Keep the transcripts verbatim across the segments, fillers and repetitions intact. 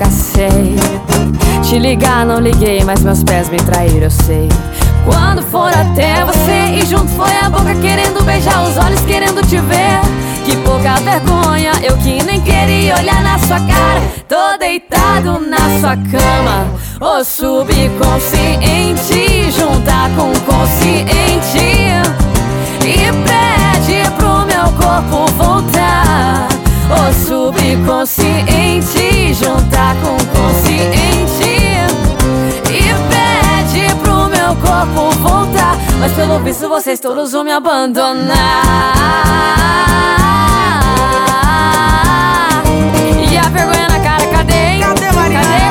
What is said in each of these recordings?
fracassei. Te ligar não liguei, mas meus pés me traíram, eu sei. Quando for até você e junto foi a boca querendo beijar os olhos, querendo te ver. Que pouca vergonha, eu que nem queria olhar na sua cara. Tô deitado na sua cama, o subconsciente junta com o consciente e pede pro meu corpo voltar. O subconsciente junta com o consciente e pede pro meu corpo voltar. Mas pelo visto vocês todos vão me abandonar. E a vergonha na cara, cadê, hein? Cadê, Maria? Cadê?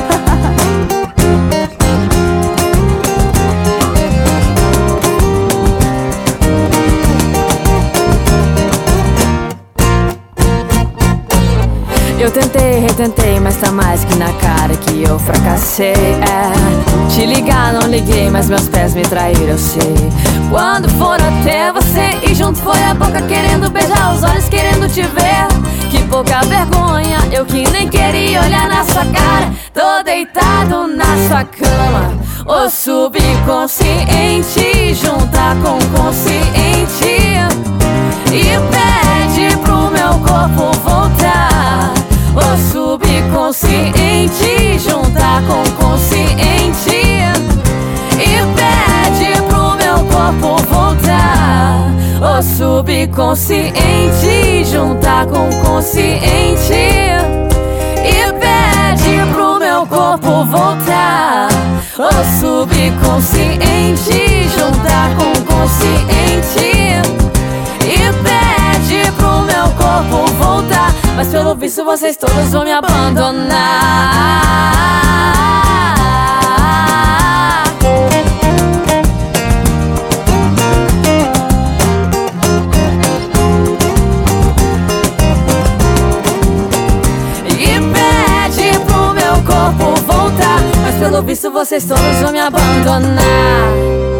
Eu tentei, retentei, mas tá mais que na cara que eu fracassei, é. Te ligar não liguei, mas meus pés me traíram, eu sei. Quando for até você e junto foi a boca querendo beijar os olhos, querendo te ver. Que pouca vergonha, eu que nem queria olhar na sua cara. Tô deitado na sua cama, o subconsciente junta com o consciente e pede pro meu corpo voltar. O subconsciente junta com o consciente e pede pro meu corpo voltar. O subconsciente junta com o consciente e pede pro meu corpo voltar. O subconsciente junta com o consciente e pede pro meu corpo voltar. Mas pelo visto vocês todos vão me abandonar. E pede pro meu corpo voltar. Mas pelo visto vocês todos vão me abandonar.